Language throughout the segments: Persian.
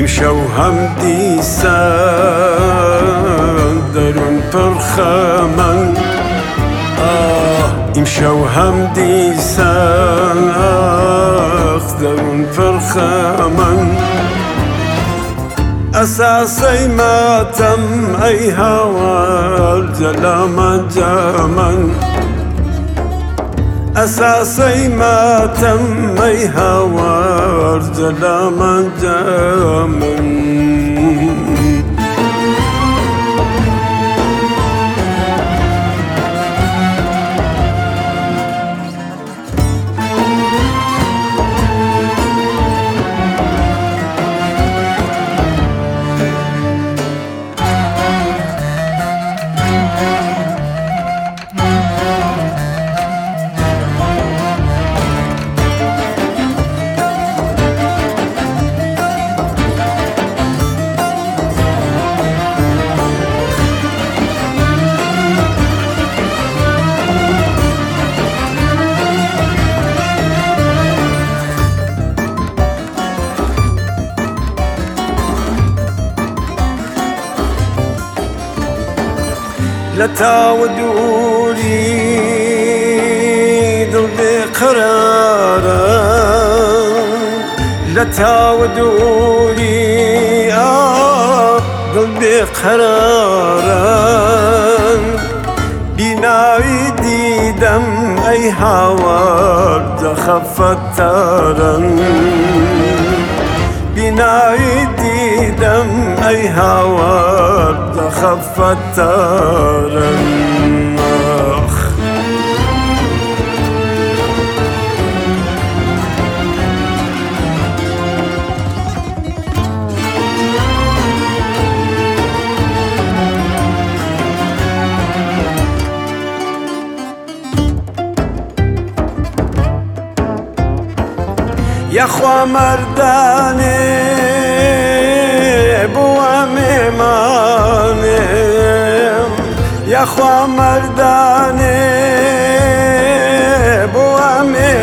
ئیمشەو هەم دیسان دەروون پڕ خەمەن ئیمشەو هەم دیسان دەروون پڕ خەمەن ئەساسەی ماتەم ئەی هاوار جەلامە جەمەن ئەساسەی ماتەم ئەی هاوار جەلامە جەمەن لە تاوە دووری دڵ بێقەرارە لە تاوە دووری دڵ بێقەرارە بیناوی دیدەم ئەی هاوار جەخەفەتارن بیناوی دیدەم ئەی هاوار جەخەفەتارن یەخوا مەردانێ بووە مێمانێم یەخوا مەردانێ بووە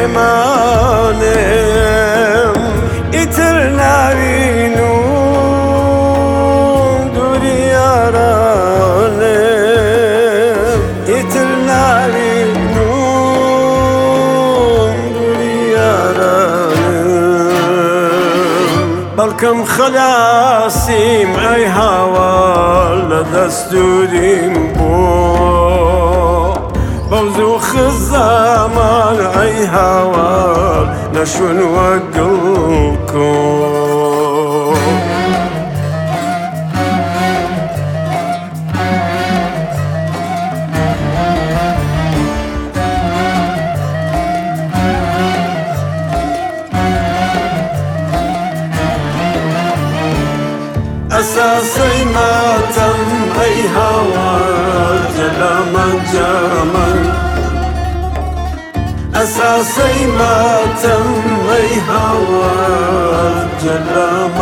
مێمانێم ئیتر ناوین و دووری یارانێم ئیتر ناوین و دووری یارانێم بەڵکم خەلاسیم ئەی هاوار لە دەستوریم بۆ بەوزوو خزامان ئەی هاوار نەشون وەک گڵکۆ ئەساسەی ماتەم ئەی هاوار جەلامە جەمەن ئەساسەی ماتەم ئەی هاوار جەلامە